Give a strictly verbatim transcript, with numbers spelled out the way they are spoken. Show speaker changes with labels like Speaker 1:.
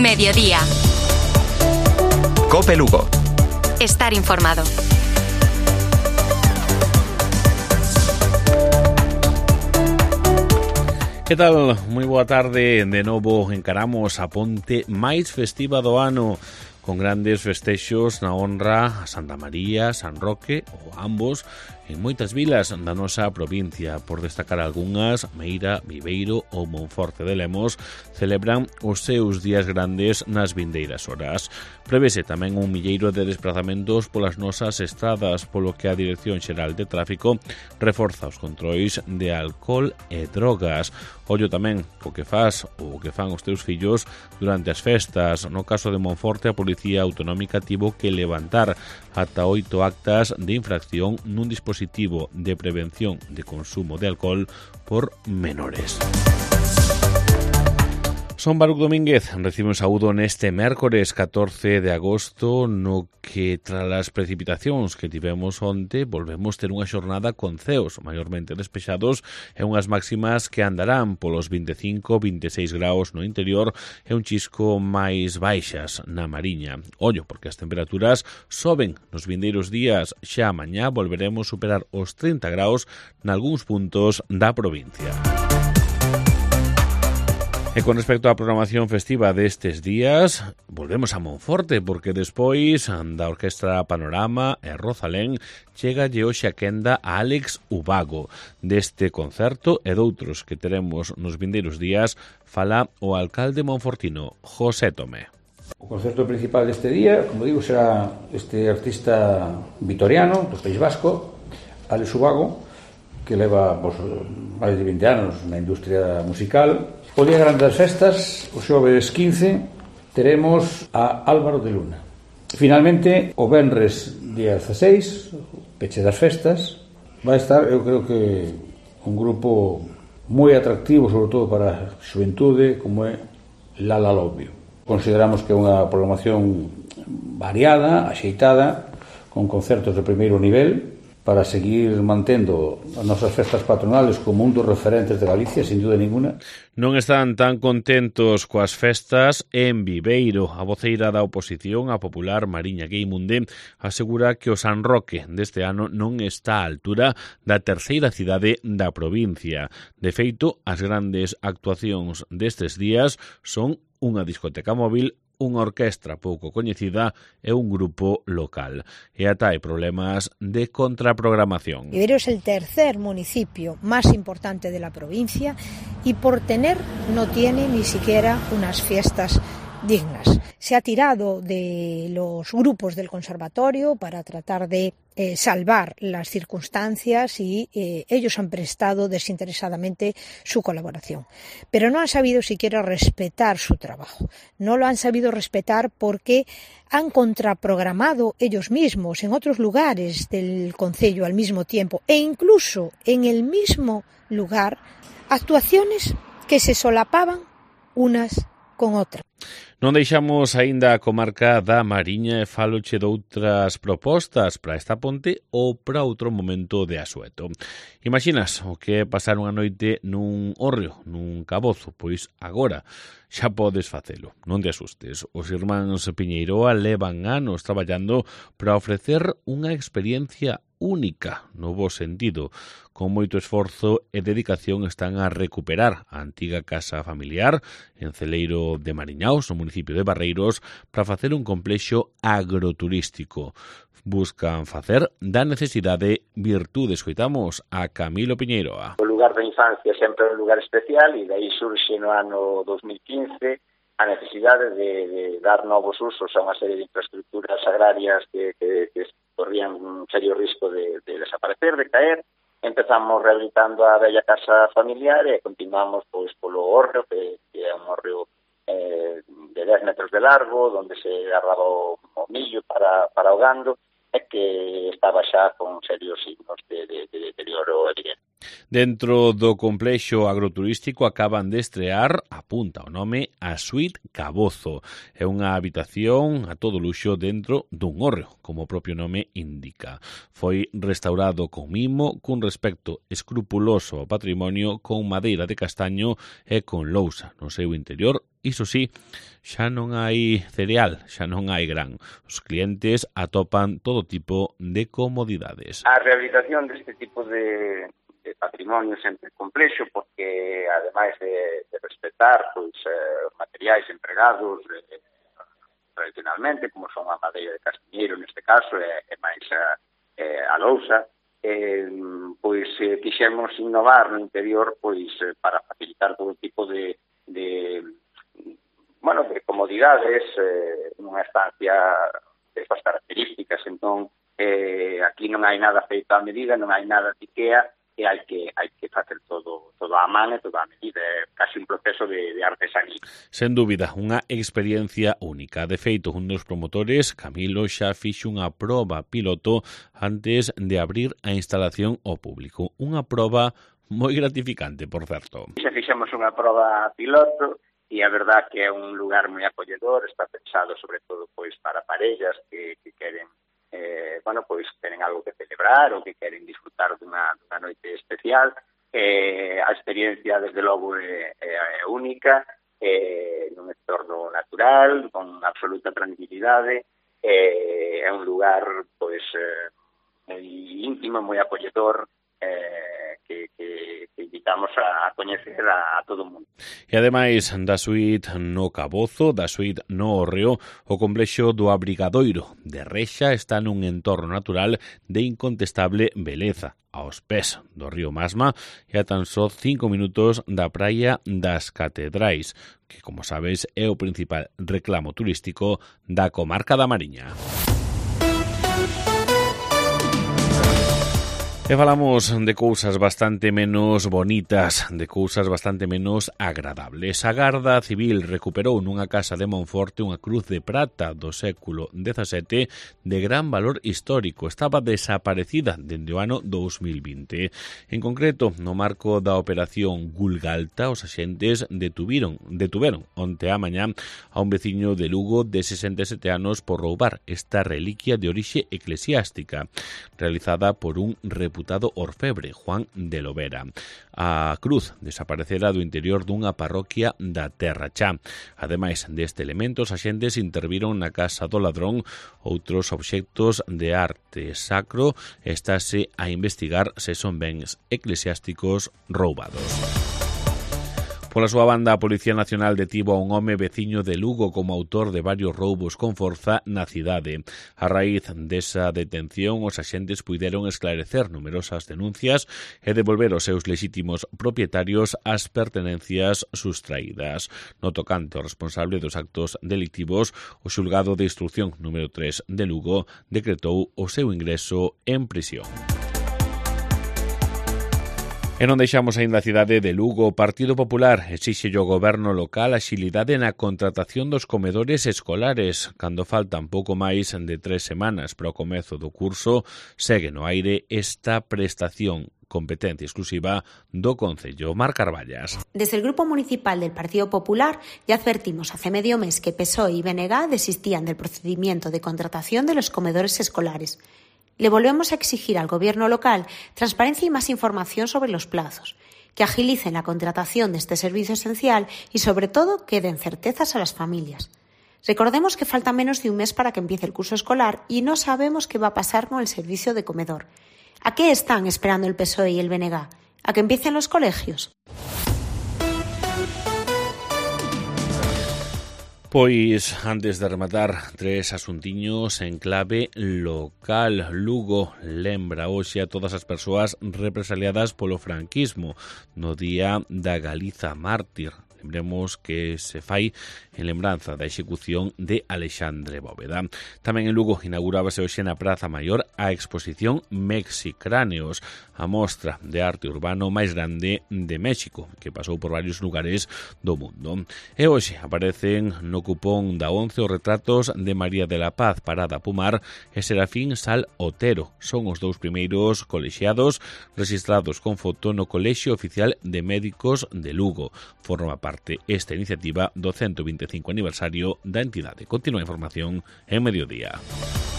Speaker 1: Mediodía.
Speaker 2: COPE Lugo.
Speaker 1: Estar informado.
Speaker 3: Que tal? Moi boa tarde. De novo encaramos a ponte máis festiva do ano, con grandes festexos na honra a Santa María, San Roque ou ambos en moitas vilas da nosa provincia. Por destacar algunhas, Meira, Viveiro ou Monforte de Lemos celebran os seus días grandes nas vindeiras horas. Prevese tamén un milleiro de desplazamentos polas nosas estradas, polo que a Dirección Xeral de Tráfico reforza os controis de alcohol e drogas. Ollo tamén o que faz ou o que fan os teus fillos durante as festas. No caso de Monforte, a Policía Autonómica tivo que levantar ata oito actas de infracción nun dispositivo de prevención de consumo de alcohol por menores. Son Baruc Domínguez, recibe un saúdo neste mércores catorce de agosto, no que tras as precipitacións que tivemos onte volvemos ter unha xornada con ceos maiormente despexados e unhas máximas que andarán polos vinte e cinco a vinte e seis graus no interior e un chisco máis baixas na Mariña. Ollo, porque as temperaturas soben nos vindeiros días, xa mañá volveremos superar os trinta graus nalgúns puntos da provincia. E con respecto á programación festiva destes días, volvemos a Monforte, porque despois da Orquestra Panorama e Rosalén chegalle hoxe a quenda a Álex Ubago. Deste concerto e doutros que teremos nos vindeiros días fala o alcalde monfortino, José Tomé.
Speaker 4: O concerto principal deste día, como digo, será este artista vitoriano do País Vasco, Álex Ubago, que leva pues, máis de vinte anos na industria musical. O día grande das festas, o xoves quince, teremos a Álvaro de Luna. Finalmente, o venres día dezaseis, peche das festas, vai estar, eu creo que, un grupo moi atractivo, sobre todo para a xuventude, como é Lala Lobio. Consideramos que é unha programación variada, axeitada, con concertos de primeiro nivel, para seguir mantendo as nosas festas patronales como un dos referentes de Galicia, sin duda ninguna.
Speaker 3: Non están tan contentos coas festas en Viveiro. A voceira da oposición, a popular Mariña Gueimunde, asegura que o San Roque deste ano non está á altura da terceira cidade da provincia. De feito, as grandes actuacións destes días son unha discoteca móvil, unha orquestra pouco coñecida e un grupo local. E ata hai problemas de contraprogramación.
Speaker 5: Viveiro es el tercer municipio más importante de la provincia y por tener no tiene ni siquiera unas fiestas dignas. Se ha tirado de los grupos del conservatorio para tratar de eh, salvar las circunstancias y eh, ellos han prestado desinteresadamente su colaboración. Pero no han sabido siquiera respetar su trabajo. No lo han sabido respetar porque han contraprogramado ellos mismos en otros lugares del concello al mismo tiempo e incluso en el mismo lugar actuaciones que se solapaban unas con outra.
Speaker 3: Non deixamos aínda a comarca da Mariña e faloche doutras propostas para esta ponte ou para outro momento de asueto. Imaginas o que é pasar unha noite nun hórreo, nun cabozo? Pois agora xa podes facelo, non te asustes. Os irmáns Piñeiroa levan anos traballando para ofrecer unha experiencia única, no bo sentido. Con moito esforzo e dedicación están a recuperar a antiga casa familiar en Celeiro de Mariñaos, no municipio de Barreiros, para facer un complexo agroturístico. Buscan facer da necesidade virtude. Escoitamos a Camilo Piñeiroa.
Speaker 6: O lugar da infancia sempre é un lugar especial e dai surxe no ano dos mil quince a necesidade de, de dar novos usos a unha serie de infraestructuras agrarias que, que, que corrían un serio risco de, de desaparecer, de caer. Empezamos rehabilitando a bella casa familiar e continuamos pois polo hórreo, que, que é un hórreo eh, de dez metros de largo, onde se agarraba o, o millo para, para o gando, e que estaba xa con serios signos de, de, de deterioro evidente.
Speaker 3: Dentro do complexo agroturístico acaban de estrear, apunta o nome, a Suite Cabozo. É unha habitación a todo luxo dentro dun hórreo, como o propio nome indica. Foi restaurado con mimo, cun respecto escrupuloso ao patrimonio, con madeira de castaño e con lousa no seu interior iso sí, xa non hai cereal, xa non hai gran. Os clientes atopan todo tipo de comodidades.
Speaker 6: A rehabilitación deste tipo de, de patrimonio sempre complexo, porque ademais de, de respetar pois, eh, os materiais empregados eh, tradicionalmente, como son a madeira de castiñeiro neste caso, e, e máis a, eh, a lousa, eh, pois eh, quixemos innovar no interior pois eh, para facilitar todo tipo de, de bueno, de comodidades eh, nunha estancia destas características. Entón, eh, aquí non hai nada feito a medida, non hai nada de IKEA, e hai que hai que facer todo todo a man e todo a medida, é casi un proceso de, de artesanía.
Speaker 3: Sen dúbida, unha experiencia única. De feito, un dos promotores, Camilo, xa fixo unha proba piloto antes de abrir a instalación ao público. Unha proba moi gratificante, por certo.
Speaker 6: Xa fixemos unha proba piloto, e a verdad que é un lugar moi acolledor, está pensado sobre todo pois para parellas que, que queren eh, bueno, pois queren algo que celebrar ou que queren disfrutar dunha, dunha noite especial. Eh, a experiencia, desde logo, é, é, é única, eh, nun entorno natural, con absoluta tranquilidade, eh, é un lugar pois eh, moi íntimo, moi acolledor, eh, que, que, que invitamos a, a coñecer a, a todo o mundo.
Speaker 3: E ademais da suite no Cabozo, da suite no Hórreo, o complexo do Abrigadoiro de Rexa está nun entorno natural de incontestable beleza, aos pés do río Masma e a tan só cinco minutos da praia das Catedrais, que, como sabes, é o principal reclamo turístico da comarca da Mariña. E falamos de cousas bastante menos bonitas, de cousas bastante menos agradables. A Garda Civil recuperou nunha casa de Monforte unha cruz de prata do século dezasete de gran valor histórico. Estaba desaparecida dende o ano dous mil vinte. En concreto, no marco da operación Gulgalta, os axentes detuviron, detuveron onte á mañá a un veciño de Lugo de sesenta e sete anos por roubar esta reliquia de orixe eclesiástica, realizada por un reputado orfebre, Juan de Lovera. A cruz desaparecera do interior dunha parroquia da Terra Chá. Ademais deste elemento, os axentes interviron na casa do ladrón. Outros obxectos de arte sacro estáse a investigar se son bens eclesiásticos roubados. Pola súa banda, a Policía Nacional detivo a un home veciño de Lugo como autor de varios roubos con forza na cidade. A raíz desa detención, os axentes puideron esclarecer numerosas denuncias e devolver aos seus lexítimos propietarios as pertenencias sustraídas. No tocante ao responsable dos actos delictivos, o xulgado de instrucción número tres de Lugo decretou o seu ingreso en prisión. E non deixamos aínda a cidade de Lugo. O Partido Popular exixe ao goberno local axilidade na contratación dos comedores escolares. Cando faltan pouco máis de tres semanas para o comezo do curso, segue no aire esta prestación, competencia exclusiva do Concello. Mar Carballas.
Speaker 2: Desde el Grupo Municipal del Partido Popular ya advertimos hace medio mes que P S O E y B N G desistían del procedimiento de contratación de los comedores escolares. Le volvemos a exigir al Gobierno local transparencia y más información sobre los plazos, que agilicen la contratación de este servicio esencial y, sobre todo, que den certezas a las familias. Recordemos que falta menos de un mes para que empiece el curso escolar y no sabemos qué va a pasar con el servicio de comedor. ¿A qué están esperando el P S O E y el B N G? ¿A que empiecen los colegios?
Speaker 3: Pois, antes de rematar, tres asuntiños en clave local. Lugo lembra hoxe a todas as persoas represaliadas polo franquismo no Día da Galiza Mártir. Lembremos que se fai en lembranza da execución de Alexandre Bóveda. Tamén en Lugo inaugurábase hoxe na Praza Maior a exposición Mexicráneos, a mostra de arte urbano máis grande de México, que pasou por varios lugares do mundo. E hoxe aparecen no cupón da once os retratos de María de la Paz Parada Pumar e Serafín Sal Otero. Son os dous primeiros colexiados registrados con foto no Colexio Oficial de Médicos de Lugo. Forma parte esta iniciativa do ciento veinticinco aniversario da entidade. Continúa a información en Mediodía.